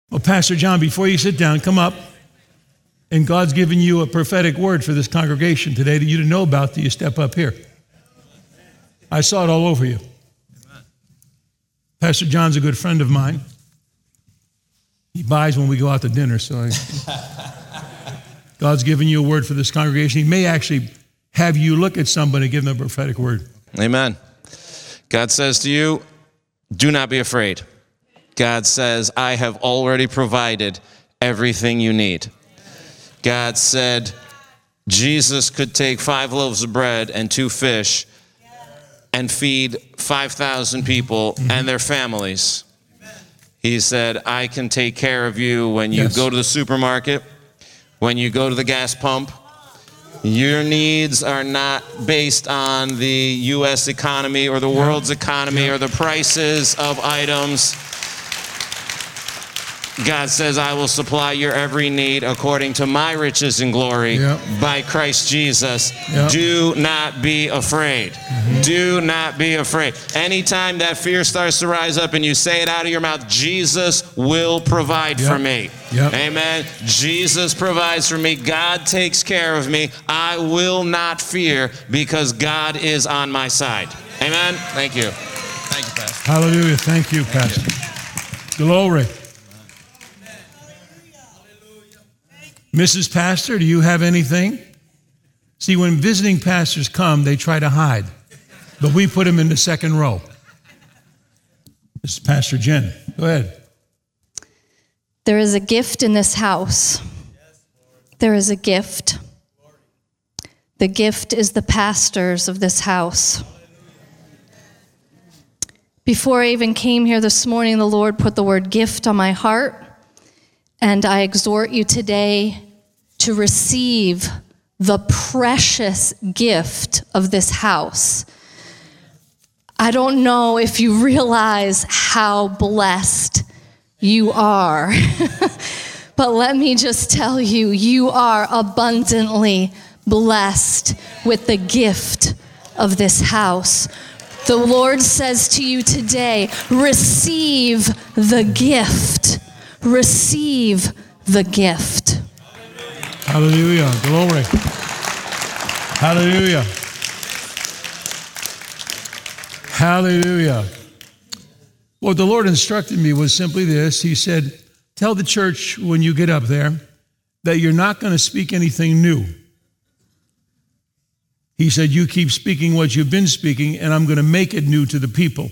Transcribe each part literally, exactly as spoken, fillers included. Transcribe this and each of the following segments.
Well, Pastor John, before you sit down, come up. And God's given you a prophetic word for this congregation today that you didn't know about till you step up here. I saw it all over you. Pastor John's a good friend of mine. He buys when we go out to dinner, so I, God's given you a word for this congregation. He may actually have you look at somebody and give them a prophetic word. Amen. God says to you, do not be afraid. God says, I have already provided everything you need. God said Jesus could take five loaves of bread and two fish and feed five thousand people mm-hmm. and their families. He said, I can take care of you when you yes. go to the supermarket, when you go to the gas pump. Your needs are not based on the U S economy or the yeah. world's economy yeah. or the prices of items. God says, I will supply your every need according to my riches and glory yep. by Christ Jesus. Yep. Do not be afraid. Mm-hmm. Do not be afraid. Anytime that fear starts to rise up and you say it out of your mouth, Jesus will provide yep. for me. Yep. Amen. Jesus provides for me. God takes care of me. I will not fear because God is on my side. Amen. Thank you. Thank you, Pastor. Hallelujah. Thank you, Pastor. Thank you. Glory. Missus Pastor, do you have anything? See, when visiting pastors come, they try to hide, but we put them in the second row. This is Pastor Jen. Go ahead. There is a gift in this house. There is a gift. The gift is the pastors of this house. Before I even came here this morning, the Lord put the word gift on my heart, and I exhort you today to receive the precious gift of this house. I don't know if you realize how blessed you are, but let me just tell you, you are abundantly blessed with the gift of this house. The Lord says to you today, receive the gift. Receive the gift. Hallelujah. Glory. Hallelujah. Hallelujah. What the Lord instructed me was simply this. He said, tell the church when you get up there that you're not going to speak anything new. He said, you keep speaking what you've been speaking, and I'm going to make it new to the people.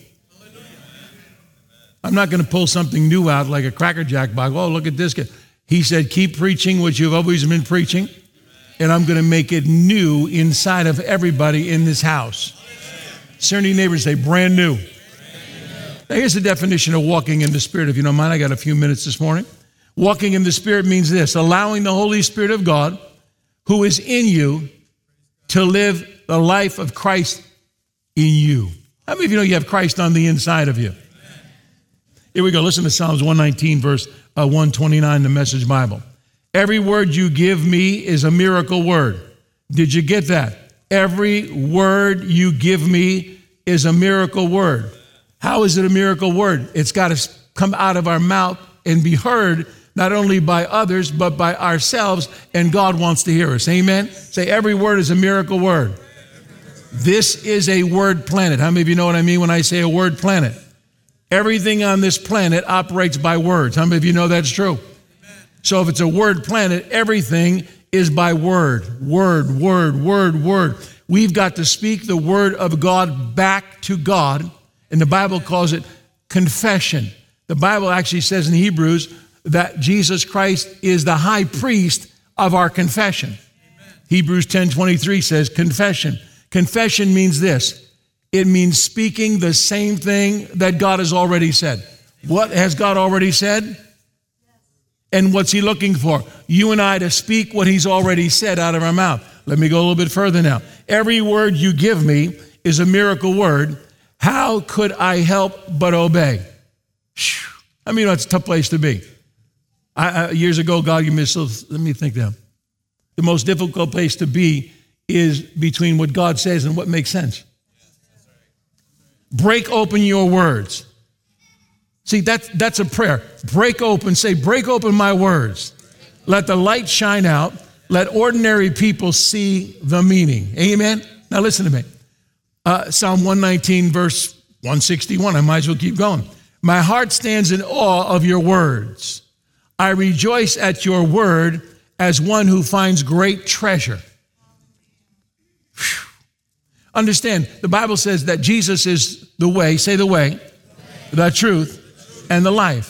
I'm not going to pull something new out like a Cracker Jack box. Oh, look at this guy. He said, keep preaching what you've always been preaching, and I'm going to make it new inside of everybody in this house. Certain neighbors say, brand new. Now, here's the definition of walking in the Spirit. If you don't mind, I got a few minutes this morning. Walking in the Spirit means this: allowing the Holy Spirit of God, who is in you, to live the life of Christ in you. How many of you know you have Christ on the inside of you? Here we go. Listen to Psalms one nineteen, verse uh, one twenty-nine, the Message Bible. Every word you give me is a miracle word. Did you get that? Every word you give me is a miracle word. How is it a miracle word? It's got to come out of our mouth and be heard not only by others, but by ourselves, and God wants to hear us. Amen? Say, every word is a miracle word. This is a word planet. How many of you know what I mean when I say a word planet? Everything on this planet operates by words. How many of you know that's true? So if it's a word planet, everything is by word. Word, word, word, word. We've got to speak the word of God back to God, and the Bible calls it confession. The Bible actually says in Hebrews that Jesus Christ is the high priest of our confession. Amen. Hebrews ten twenty-three says confession. Confession means this. It means speaking the same thing that God has already said. What has God already said? And what's he looking for? You and I to speak what he's already said out of our mouth. Let me go a little bit further now. Every word you give me is a miracle word. How could I help but obey? I mean, that's a tough place to be. I, I, years ago, God, you missed, let me think now. The most difficult place to be is between what God says and what makes sense. Break open your words. See, that, that's a prayer. Break open, say, break open my words. Let the light shine out. Let ordinary people see the meaning. Amen? Now listen to me. Uh, Psalm one nineteen, verse one sixty-one. I might as well keep going. My heart stands in awe of your words. I rejoice at your word as one who finds great treasure. Whew. Understand, the Bible says that Jesus is the way, say the way, the truth, and the life.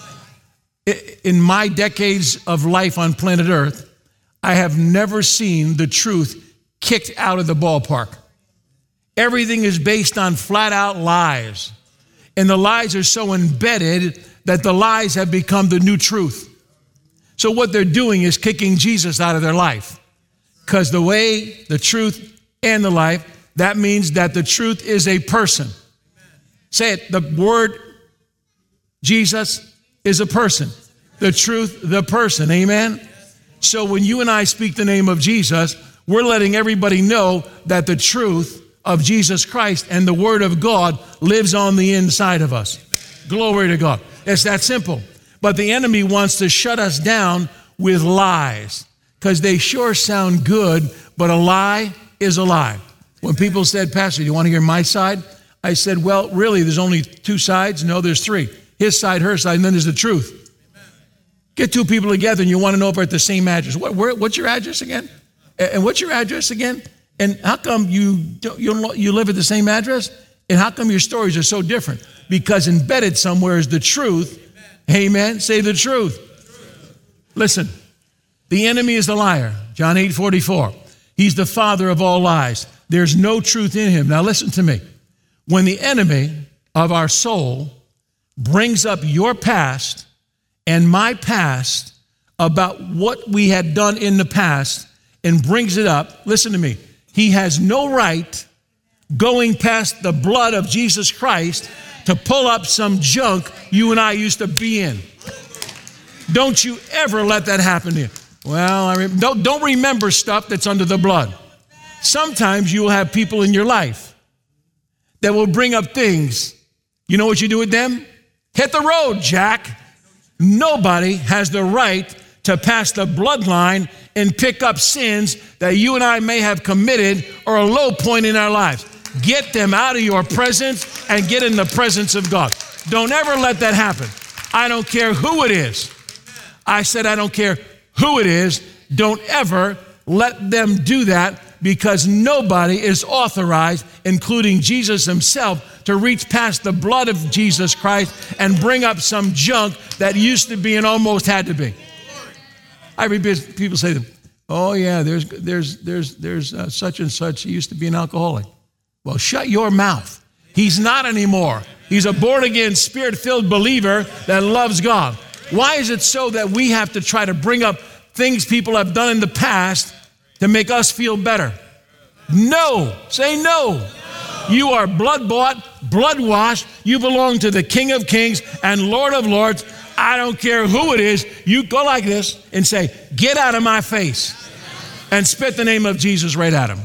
In my decades of life on planet Earth, I have never seen the truth kicked out of the ballpark. Everything is based on flat out lies. And the lies are so embedded that the lies have become the new truth. So what they're doing is kicking Jesus out of their life. Because the way, the truth, and the life, that means that the truth is a person. Say it, the word Jesus is a person. The truth, the person, amen? So when you and I speak the name of Jesus, we're letting everybody know that the truth of Jesus Christ and the word of God lives on the inside of us. Glory to God. It's that simple. But the enemy wants to shut us down with lies because they sure sound good, but a lie is a lie. When people said, Pastor, do you want to hear my side? I said, well, really, there's only two sides. No, there's three. His side, her side, and then there's the truth. Get two people together and you want to know if they're at the same address. What, where, what's your address again? And what's your address again? And how come you, don't, you, don't, you live at the same address? And how come your stories are so different? Because embedded somewhere is the truth. Amen. Say the truth. Listen, the enemy is the liar. John eight forty-four. He's the father of all lies. There's no truth in him. Now listen to me. When the enemy of our soul brings up your past and my past about what we had done in the past and brings it up, listen to me, he has no right going past the blood of Jesus Christ to pull up some junk you and I used to be in. Don't you ever let that happen to you. Well, I re- don't, don't remember stuff that's under the blood. Sometimes you will have people in your life that will bring up things. You know what you do with them? Hit the road, Jack. Nobody has the right to pass the bloodline and pick up sins that you and I may have committed or a low point in our lives. Get them out of your presence and get in the presence of God. Don't ever let that happen. I don't care who it is. I said I don't care who it is. Don't ever let them do that because nobody is authorized, including Jesus himself, to reach past the blood of Jesus Christ and bring up some junk that used to be and almost had to be. I read people say to them, oh yeah, there's there's there's there's uh, such and such. He used to be an alcoholic. Well, shut your mouth. He's not anymore. He's a born-again, spirit-filled believer that loves God. Why is it so that we have to try to bring up things people have done in the past to make us feel better? No. Say no. You are blood-bought, blood-washed. You belong to the King of Kings and Lord of Lords. I don't care who it is. You go like this and say, get out of my face, and spit the name of Jesus right at him.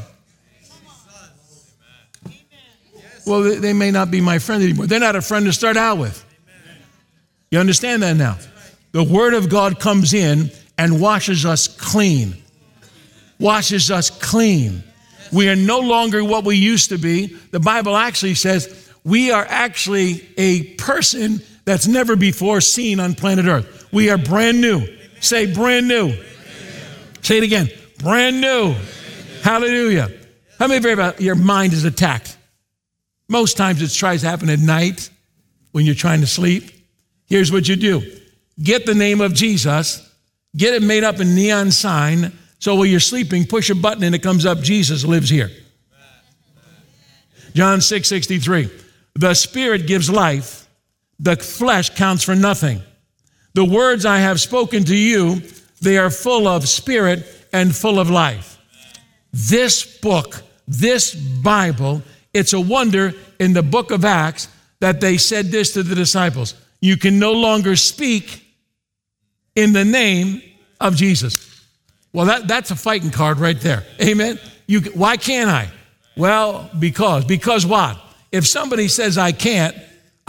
Well, they may not be my friend anymore. They're not a friend to start out with. You understand that now? The word of God comes in and washes us clean. Washes us clean. We are no longer what we used to be. The Bible actually says we are actually a person that's never before seen on planet Earth. We are brand new. Say brand new. Say it again. Brand new. Hallelujah. How many of you, your mind is attacked? Most times it tries to happen at night when you're trying to sleep. Here's what you do. Get the name of Jesus. Get it made up in neon sign. So while you're sleeping, push a button and it comes up, Jesus lives here. John six sixty-three. The Spirit gives life. The flesh counts for nothing. The words I have spoken to you, they are full of spirit and full of life. This book, this Bible, it's a wonder in the book of Acts that they said this to the disciples. You can no longer speak in the name of Jesus. Well, that, that's a fighting card right there. Amen. You, why can't I? Well, because. Because what? If somebody says I can't,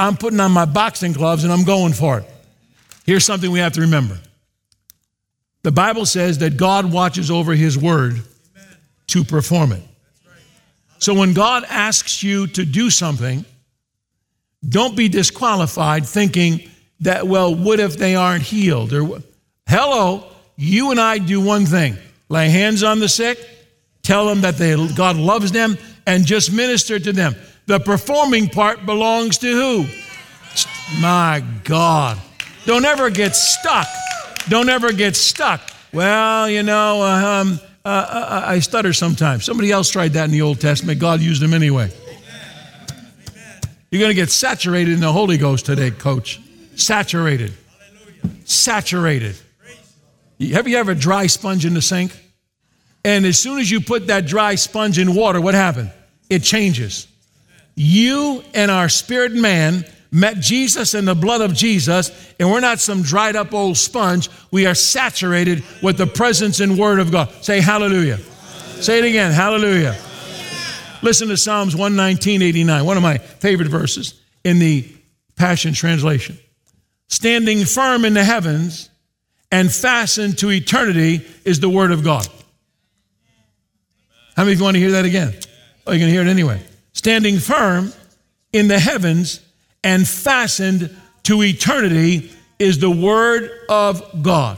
I'm putting on my boxing gloves and I'm going for it. Here's something we have to remember. The Bible says that God watches over his word to perform it. So when God asks you to do something, don't be disqualified thinking that, well, what if they aren't healed? Or, hello, you and I do one thing. Lay hands on the sick, tell them that they, God loves them, and just minister to them. The performing part belongs to who? My God. Don't ever get stuck. Don't ever get stuck. Well, you know, uh, um, uh, uh, I stutter sometimes. Somebody else tried that in the Old Testament. God used them anyway. You're going to get saturated in the Holy Ghost today, coach. Saturated. Saturated. Have you ever dry sponge in the sink? And as soon as you put that dry sponge in water, what happened? It changes. You and our spirit man met Jesus in the blood of Jesus, and we're not some dried up old sponge. We are saturated with the presence and word of God. Say hallelujah. Hallelujah. Say it again, hallelujah. Hallelujah. Listen to Psalms one nineteen, eighty-nine, one of my favorite verses in the Passion Translation. Standing firm in the heavens and fastened to eternity is the word of God. How many of you want to hear that again? Oh, you're going to hear it anyway. Standing firm in the heavens and fastened to eternity is the word of God.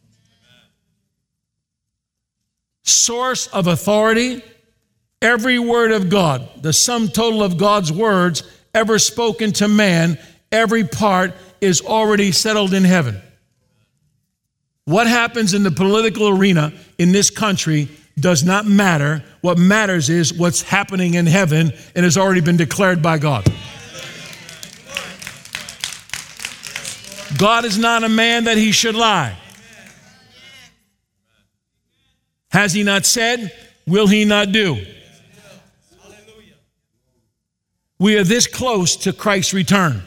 Source of authority, every word of God, the sum total of God's words ever spoken to man, every part is already settled in heaven. What happens in the political arena in this country does not matter. What matters is what's happening in heaven and has already been declared by God. God is not a man that he should lie. Has he not said? Will he not do? We are this close to Christ's return.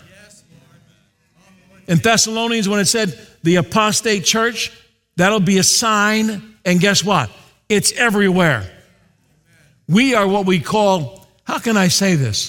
In Thessalonians, when it said the apostate church, that'll be a sign. And guess what? It's everywhere. We are what we call, how can I say this?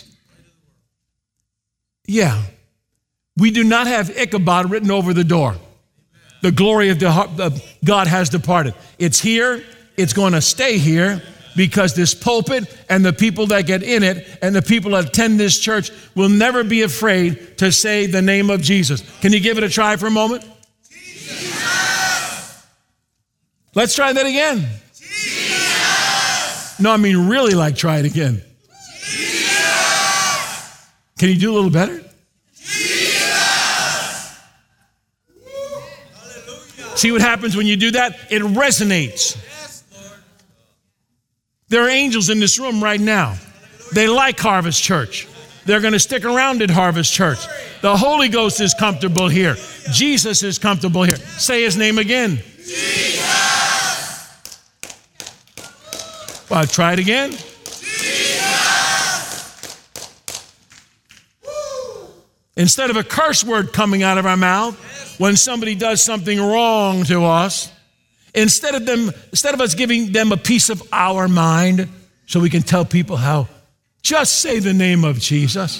Yeah. We do not have Ichabod written over the door. The glory of the, God has departed. It's here. It's going to stay here because this pulpit and the people that get in it and the people that attend this church will never be afraid to say the name of Jesus. Can you give it a try for a moment? Jesus. Let's try that again. Jesus. No, I mean really like try it again. Jesus. Can you do a little better? See what happens when you do that? It resonates. There are angels in this room right now. They like Harvest Church. They're going to stick around at Harvest Church. The Holy Ghost is comfortable here. Jesus is comfortable here. Say his name again. Jesus. Well, try it again. Jesus. Instead of a curse word coming out of our mouth, when somebody does something wrong to us, instead of them, instead of us giving them a piece of our mind so we can tell people how, just say the name of Jesus.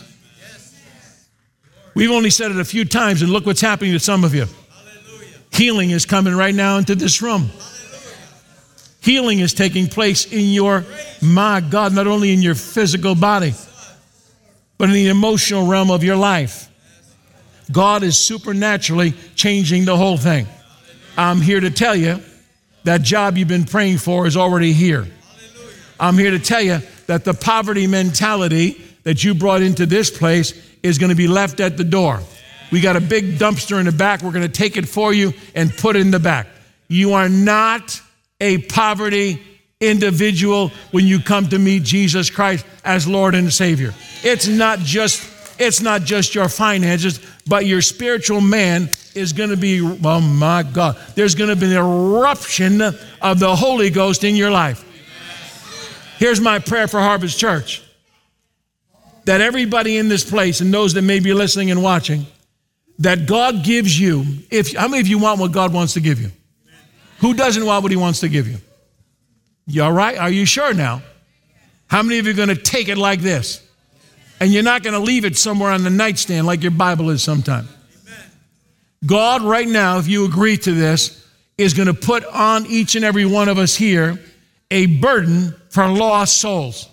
We've only said it a few times, and look what's happening to some of you. Healing is coming right now into this room. Healing is taking place in your, my God, not only in your physical body, but in the emotional realm of your life. God is supernaturally changing the whole thing. I'm here to tell you that job you've been praying for is already here. I'm here to tell you that the poverty mentality that you brought into this place is going to be left at the door. We got a big dumpster in the back. We're going to take it for you and put it in the back. You are not a poverty individual when you come to meet Jesus Christ as Lord and Savior. It's not just It's not just your finances, but your spiritual man is going to be, oh my God, there's going to be an eruption of the Holy Ghost in your life. Here's my prayer for Harvest Church. That everybody in this place and those that may be listening and watching, that God gives you, if how many of you want what God wants to give you? Who doesn't want what he wants to give you? You all right? Are you sure now? How many of you are going to take it like this? And you're not going to leave it somewhere on the nightstand like your Bible is sometime. God, right now, if you agree to this, is going to put on each and every one of us here a burden for lost souls.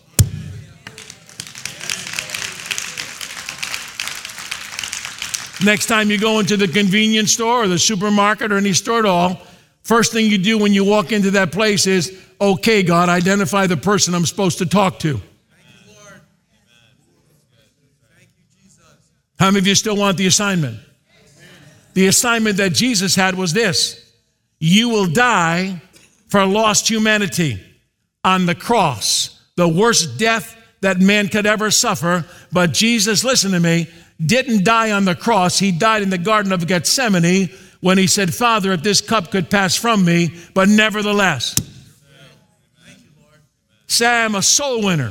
Next time you go into the convenience store or the supermarket or any store at all, first thing you do when you walk into that place is, okay, God, identify the person I'm supposed to talk to. How many of you still want the assignment? The assignment that Jesus had was this: you will die for lost humanity on the cross, the worst death that man could ever suffer. But Jesus, listen to me, didn't die on the cross. He died in the Garden of Gethsemane when he said, Father, if this cup could pass from me, but nevertheless. Say, I am a soul winner.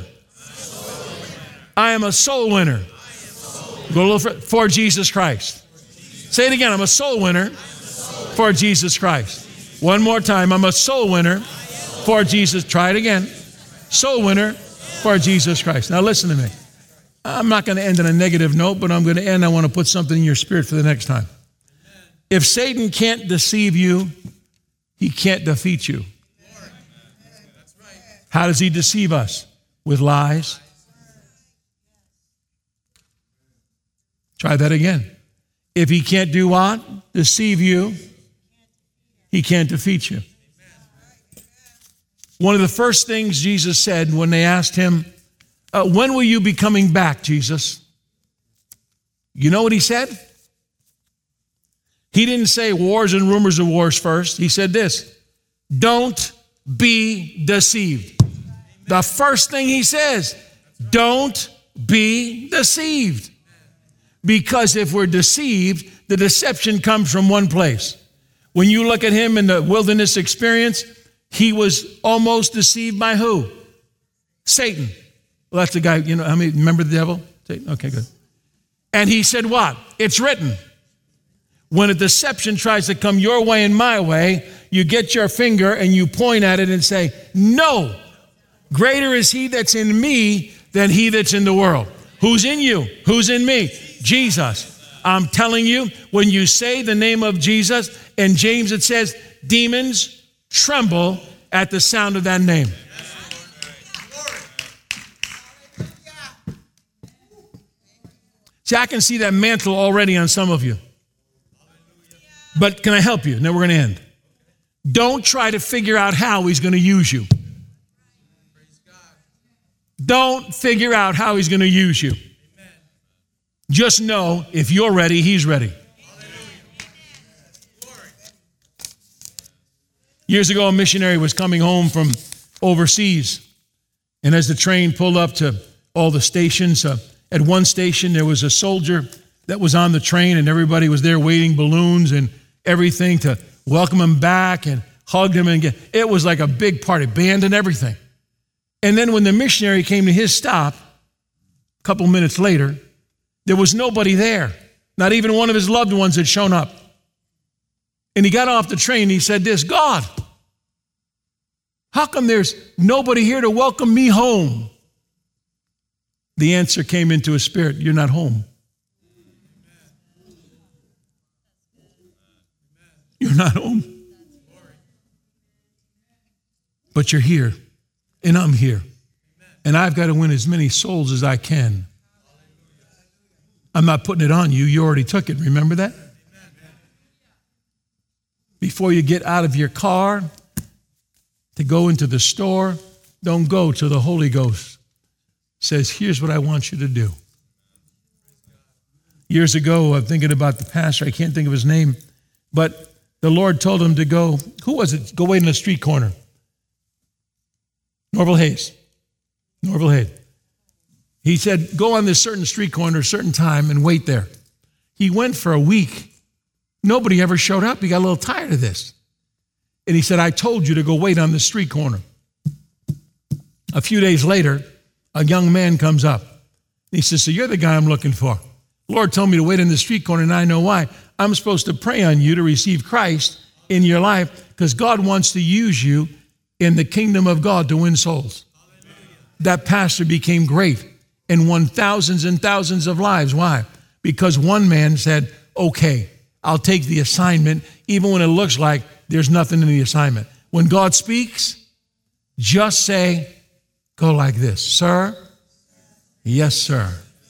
I am a soul winner. Go a little further. For Jesus Christ. Say it again. I'm a soul winner for Jesus Christ. One more time. I'm a soul winner for Jesus. Try it again. Soul winner for Jesus Christ. Now listen to me. I'm not going to end on a negative note, but I'm going to end. I want to put something in your spirit for the next time. If Satan can't deceive you, he can't defeat you. How does he deceive us? With lies. Try that again. If he can't do what? Deceive you, he can't defeat you. One of the first things Jesus said when they asked him, uh, when will you be coming back, Jesus? You know what he said? He didn't say wars and rumors of wars first. He said this: don't be deceived. The first thing he says, don't be deceived. Because if we're deceived, the deception comes from one place. When you look at him in the wilderness experience, he was almost deceived by who? Satan. Well, that's the guy, you know, how many, remember the devil? Satan? Okay, good. And he said what? It's written. When a deception tries to come your way and my way, you get your finger and you point at it and say, no, greater is he that's in me than he that's in the world. Who's in you? Who's in me? Jesus. I'm telling you, when you say the name of Jesus, in James it says, demons tremble at the sound of that name. See, I can see that mantle already on some of you. But can I help you? Now we're going to end. Don't try to figure out how he's going to use you. Don't figure out how he's going to use you. Just know if you're ready, he's ready. Years ago, a missionary was coming home from overseas. And as the train pulled up to all the stations, uh, at one station, there was a soldier that was on the train, and everybody was there waiting, balloons and everything to welcome him back and hug him. And get, it was like a big party, band and everything. And then when the missionary came to his stop, a couple minutes later, there was nobody there. Not even one of his loved ones had shown up. And he got off the train and he said this: God, how come there's nobody here to welcome me home? The answer came into his spirit: you're not home. You're not home. But you're here, and I'm here. And I've got to win as many souls as I can. I'm not putting it on you. You already took it. Remember that? Before you get out of your car to go into the store, don't go till the Holy Ghost says, here's what I want you to do. Years ago, I'm thinking about the pastor. I can't think of his name. But the Lord told him to go, who was it? Go wait in the street corner. Norval Hayes. Norval Hayes. He said, go on this certain street corner, a certain time, and wait there. He went for a week. Nobody ever showed up. He got a little tired of this. And he said, I told you to go wait on the street corner. A few days later, a young man comes up. He says, so you're the guy I'm looking for. Lord told me to wait in the street corner, and I know why. I'm supposed to pray on you to receive Christ in your life because God wants to use you in the kingdom of God to win souls. Hallelujah. That pastor became great and won thousands and thousands of lives. Why? Because one man said, okay, I'll take the assignment, even when it looks like there's nothing in the assignment. When God speaks, just say, go like this, sir, yes, sir.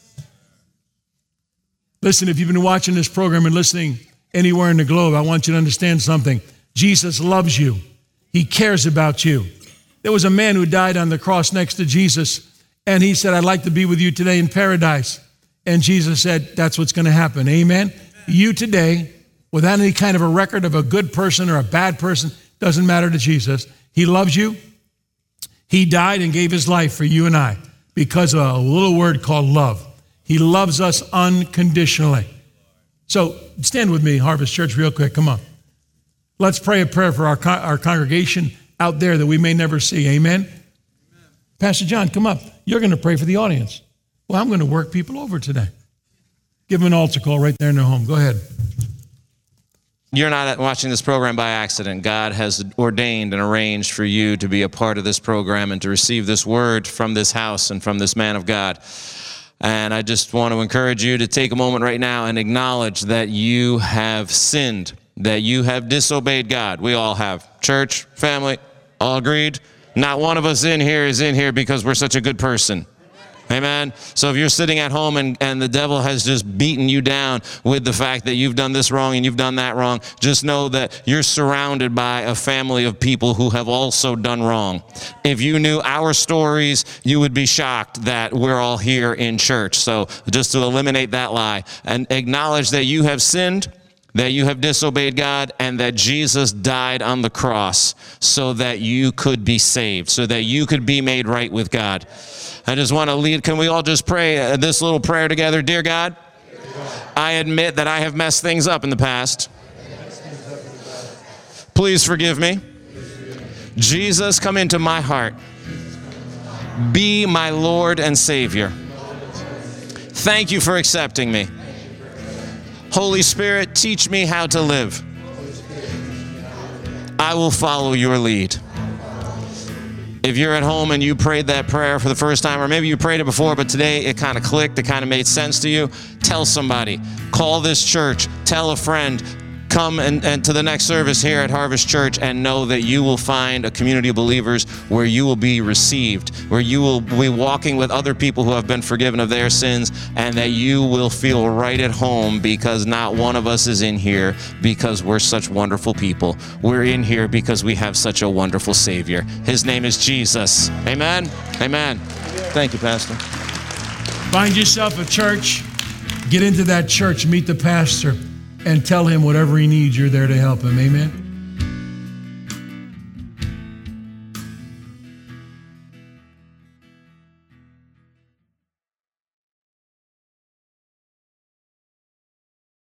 Listen, if you've been watching this program and listening anywhere in the globe, I want you to understand something. Jesus loves you. He cares about you. There was a man who died on the cross next to Jesus, and he said, I'd like to be with you today in paradise. And Jesus said, that's what's going to happen. Amen? Amen. You today, without any kind of a record of a good person or a bad person, doesn't matter to Jesus. He loves you. He died and gave his life for you and I because of a little word called love. He loves us unconditionally. So stand with me, Harvest Church, real quick. Come on. Let's pray a prayer for our, con- our congregation out there that we may never see. Amen? Amen? Pastor John, come up. You're going to pray for the audience. Well, I'm going to work people over today. Give them an altar call right there in their home. Go ahead. You're not watching this program by accident. God has ordained and arranged for you to be a part of this program and to receive this word from this house and from this man of God. And I just want to encourage you to take a moment right now and acknowledge that you have sinned, that you have disobeyed God. We all have. Church, family, all agreed? Not one of us in here is in here because we're such a good person. Amen. So if you're sitting at home and, and the devil has just beaten you down with the fact that you've done this wrong and you've done that wrong, just know that you're surrounded by a family of people who have also done wrong. If you knew our stories, you would be shocked that we're all here in church. So just to eliminate that lie and acknowledge that you have sinned, that you have disobeyed God, and that Jesus died on the cross so that you could be saved, so that you could be made right with God. I just want to lead. Can we all just pray this little prayer together? Dear God, I admit that I have messed things up in the past. Please forgive me. Jesus, come into my heart. Be my Lord and Savior. Thank you for accepting me. Holy Spirit, teach me how to live. I will follow your lead. If you're at home and you prayed that prayer for the first time, or maybe you prayed it before, but today it kind of clicked, it kind of made sense to you, tell somebody. Call this church. Tell a friend. Come and, and to the next service here at Harvest Church and know that you will find a community of believers where you will be received, where you will be walking with other people who have been forgiven of their sins, and that you will feel right at home because not one of us is in here because we're such wonderful people. We're in here because we have such a wonderful Savior. His name is Jesus. Amen? Amen. Thank you, Pastor. Find yourself a church. Get into that church, meet the pastor, and tell him whatever he needs, you're there to help him. Amen.